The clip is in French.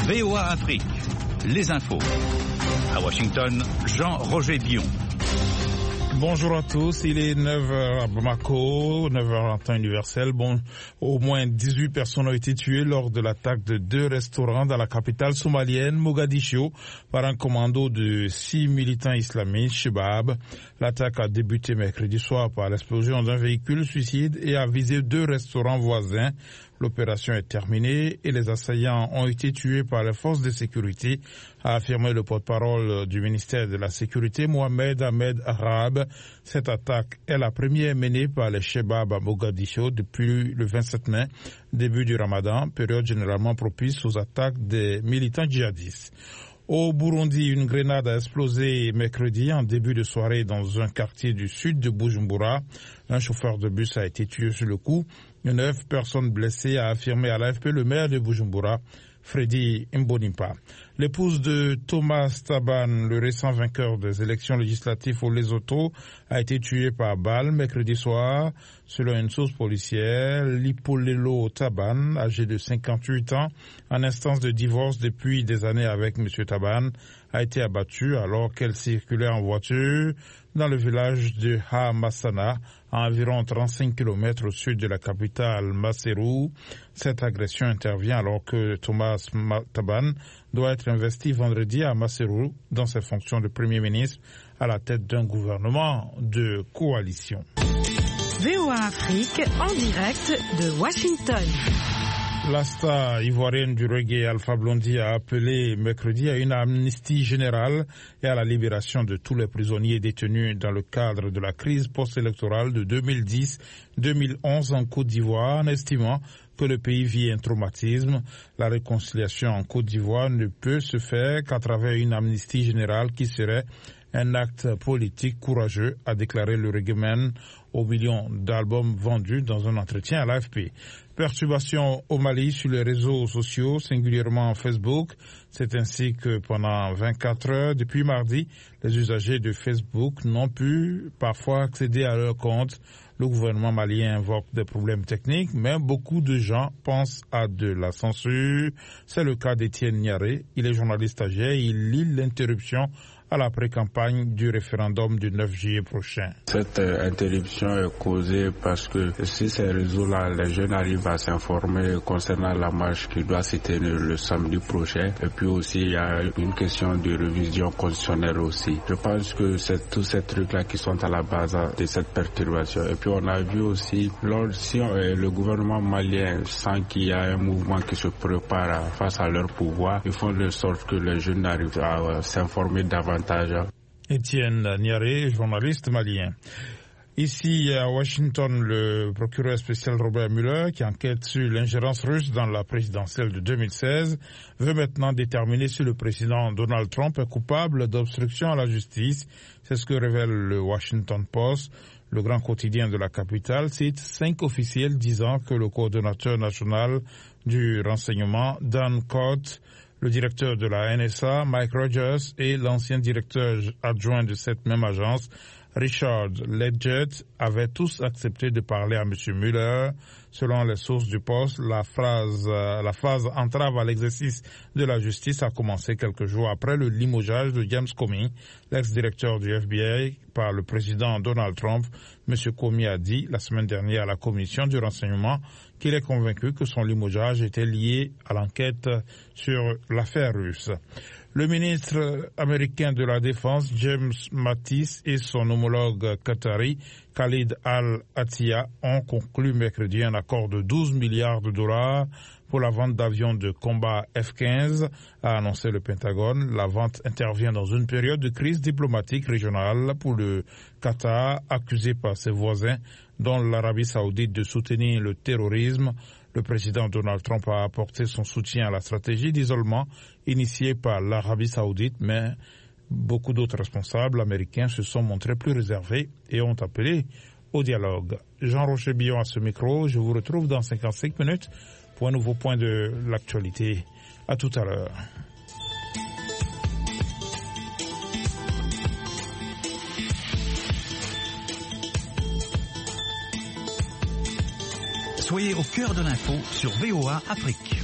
VOA Afrique, les infos. À Washington, Jean-Roger Billon. Bonjour à tous, il est 9h à Bamako, 9h en temps universel. Au moins 18 personnes ont été tuées lors de l'attaque de 2 restaurants dans la capitale somalienne, Mogadiscio, par un commando de 6 militants islamistes, Shebab. L'attaque a débuté mercredi soir par l'explosion d'un véhicule suicide et a visé 2 restaurants voisins. L'opération est terminée et les assaillants ont été tués par les forces de sécurité, a affirmé le porte-parole du ministère de la Sécurité, Mohamed Ahmed Arab. Cette attaque est la première menée par les Shebab à Mogadiscio depuis le 27 mai, début du Ramadan, période généralement propice aux attaques des militants djihadistes. Au Burundi, une grenade a explosé mercredi en début de soirée dans un quartier du sud de Bujumbura. Un chauffeur de bus a été tué sur le coup. 9 personnes blessées, a affirmé à l'AFP le maire de Bujumbura, Freddy Mbonimpa. L'épouse de Thomas Taban, le récent vainqueur des élections législatives au Lesotho, a été tuée par balle mercredi soir. Selon une source policière, Lipolelo Taban, âgé de 58 ans, en instance de divorce depuis des années avec M. Taban, a été abattue alors qu'elle circulait en voiture dans le village de Hamassana, à environ 35 km au sud de la capitale Maseru. Cette agression intervient alors que Thomas Taban doit être investi vendredi à Maseru dans ses fonctions de Premier ministre à la tête d'un gouvernement de coalition. VOA Afrique en direct de Washington. La star ivoirienne du reggae Alpha Blondy a appelé mercredi à une amnistie générale et à la libération de tous les prisonniers détenus dans le cadre de la crise post-électorale de 2010-2011 en Côte d'Ivoire, en estimant que le pays vit un traumatisme. La réconciliation en Côte d'Ivoire ne peut se faire qu'à travers une amnistie générale qui serait un acte politique courageux, a déclaré le reggaeman aux millions d'albums vendus dans un entretien à l'AFP. Perturbation au Mali sur les réseaux sociaux, singulièrement Facebook. C'est ainsi que pendant 24 heures depuis mardi, les usagers de Facebook n'ont pu parfois accéder à leur compte. Le gouvernement malien invoque des problèmes techniques, mais beaucoup de gens pensent à de la censure. C'est le cas d'Étienne Niaré. Il est journaliste stagiaire et il lit l'interruption à la pré-campagne du référendum du 9 juillet prochain. Cette interruption est causée parce que si ces réseaux-là, les jeunes arrivent à s'informer concernant la marche qui doit se tenir le samedi prochain. Et puis aussi, il y a une question de révision constitutionnelle aussi. Je pense que c'est tous ces trucs-là qui sont à la base de cette perturbation. Et puis on a vu aussi, si le gouvernement malien sent qu'il y a un mouvement qui se prépare face à leur pouvoir, ils font de sorte que les jeunes arrivent à s'informer davantage. Étienne Niaré, journaliste malien. Ici à Washington, le procureur spécial Robert Mueller, qui enquête sur l'ingérence russe dans la présidentielle de 2016, veut maintenant déterminer si le président Donald Trump est coupable d'obstruction à la justice. C'est ce que révèle le Washington Post. Le grand quotidien de la capitale cite 5 officiels disant que le coordonnateur national du renseignement, Dan Coats, le directeur de la NSA, Mike Rogers, et l'ancien directeur adjoint de cette même agence, Richard Ledgett, avaient tous accepté de parler à M. Mueller. Selon les sources du poste, la phase entrave à l'exercice de la justice a commencé quelques jours après le limogeage de James Comey, l'ex-directeur du FBI, par le président Donald Trump. M. Comey a dit la semaine dernière à la commission du renseignement qu'il est convaincu que son limogeage était lié à l'enquête sur l'affaire russe. Le ministre américain de la Défense, James Mattis, et son homologue qatari, Khalid Al-Attiyah, ont conclu mercredi un accord de 12 milliards de dollars pour la vente d'avions de combat F-15, a annoncé le Pentagone. La vente intervient dans une période de crise diplomatique régionale pour le Qatar, accusé par ses voisins, dont l'Arabie saoudite, de soutenir le terrorisme. Le président Donald Trump a apporté son soutien à la stratégie d'isolement initiée par l'Arabie saoudite, mais beaucoup d'autres responsables américains se sont montrés plus réservés et ont appelé au dialogue. Jean-Roger Billon à ce micro. Je vous retrouve dans 55 minutes pour un nouveau point de l'actualité. À tout à l'heure. Soyez au cœur de l'info sur VOA Afrique.